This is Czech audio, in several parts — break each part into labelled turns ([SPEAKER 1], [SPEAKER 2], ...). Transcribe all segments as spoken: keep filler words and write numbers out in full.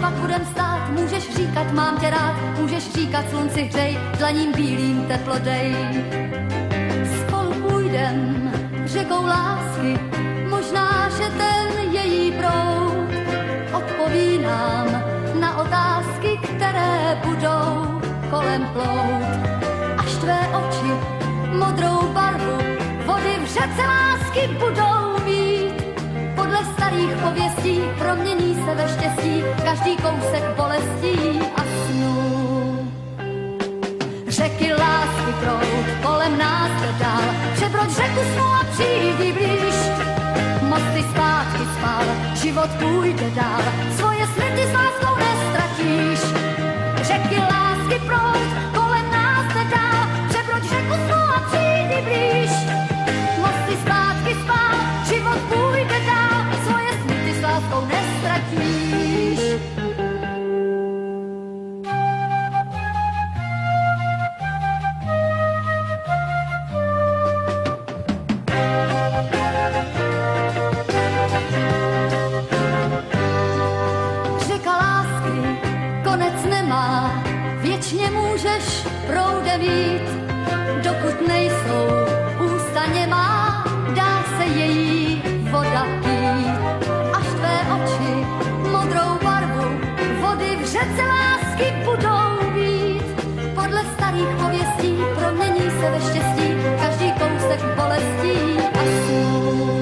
[SPEAKER 1] pak budem stát, můžeš říkat, mám tě rád, můžeš říkat, slunci hřej, dlaním bílým teplo dej. Spolu půjdem řekou lásky, možná, že ten její proud odpoví nám na otázky, které budou kolem plout. Až tvé oči modrou barvu vody v řece lásky budou mít. Podle starých pověstí promění se ve štěstí každý kousek bolestí a snů. Řeky lásky proud kolem nás jde dál, přebroď řeku snů a přijdi blíž. Mosty zpátky spál, život půjde dál, svoje sny ty s láskou nestratíš. Řeky lásky proud kolem nás jde dál, přebroď řeku snů a přijdi blíž. Mosty zpátky spál, život půjde dál, svoje sny ty s láskou nestratíš. Věčně můžeš proudem jít, dokud nejsou ústa nemá, dá se její voda pít. Až tvé oči modrou barvu vody v řece lásky budou mít. Podle starých pověstí promění se ve štěstí každý kousek bolestí a snů.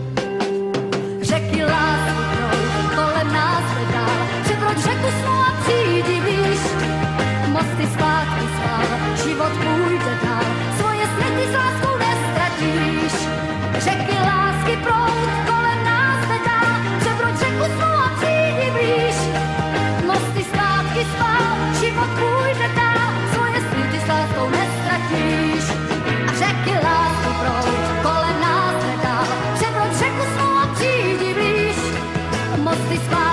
[SPEAKER 1] Řeky lásky proud kolem nás jde dál, přebroď řeku snů a přijdi blíž. Mosty zpátky spál, život půjde dál, svoje sny ty s láskou nestratíš. Řeky lásky proud kolem nás jde dál, přebroď řeku snů a přijdi blíž. Mosty zpátky spál, život půjde dál, svoje sny ty s láskou nestratíš. A řeky lásky proud kolem nás jde dál, přebroď řeku snů a přijdi blíž. Mosty zpátky